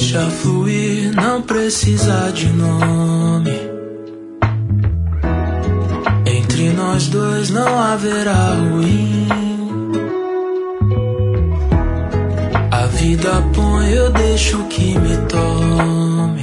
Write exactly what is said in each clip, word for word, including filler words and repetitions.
Deixa fluir, não precisa de nome. Entre nós dois não haverá ruim. A vida põe, eu deixo que me tome.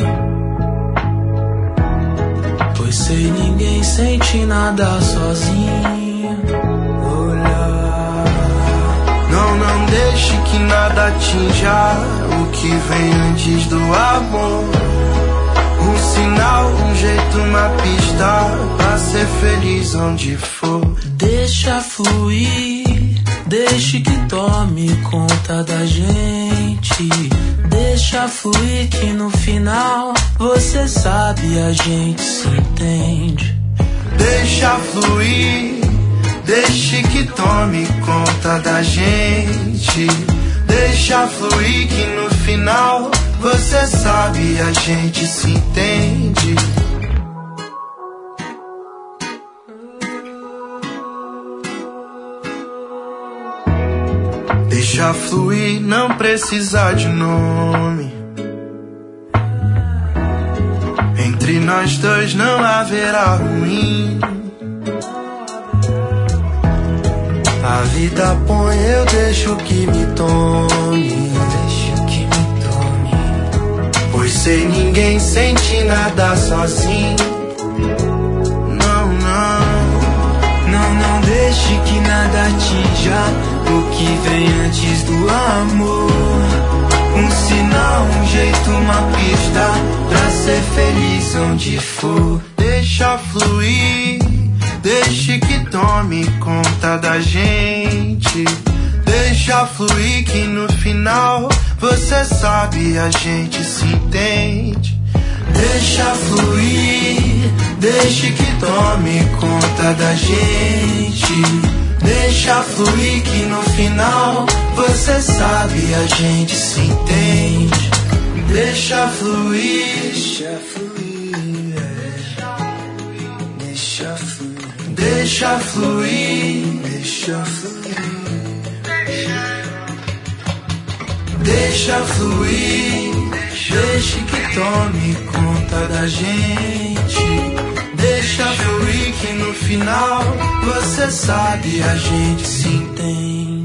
Pois sei, ninguém sente nada sozinho. Olhar. Não, não deixe que nada atinja o que vem antes do amor. Um sinal, um jeito, uma pista pra ser feliz onde for. Deixa fluir, deixe que tome conta da gente. Deixa fluir que no final, você sabe, a gente se entende. Deixa fluir, deixe que tome conta da gente. Deixa fluir que no final, você sabe, a gente se entende. Deixa fluir, não precisa de nome. Entre nós dois não haverá ruim. A vida põe, eu deixo que me tome. Deixa que me tome. Pois sei, ninguém sente nada sozinho. Não, não. Não, não deixe que nada atinja o que vem antes do amor. Um sinal, um jeito, uma pista pra ser feliz onde for. Deixa fluir, deixe que tome conta da gente. Deixa fluir que no final, você sabe, a gente se entende. Deixa fluir, deixe que tome conta da gente. Deixa fluir que no final, você sabe, a gente se entende. Deixa fluir, deixa fluir, é. Deixa fluir, deixa fluir, deixa fluir, deixa fluir, deixe que tome conta da gente. Deixa fluir que no final, você sabe, a gente se entende.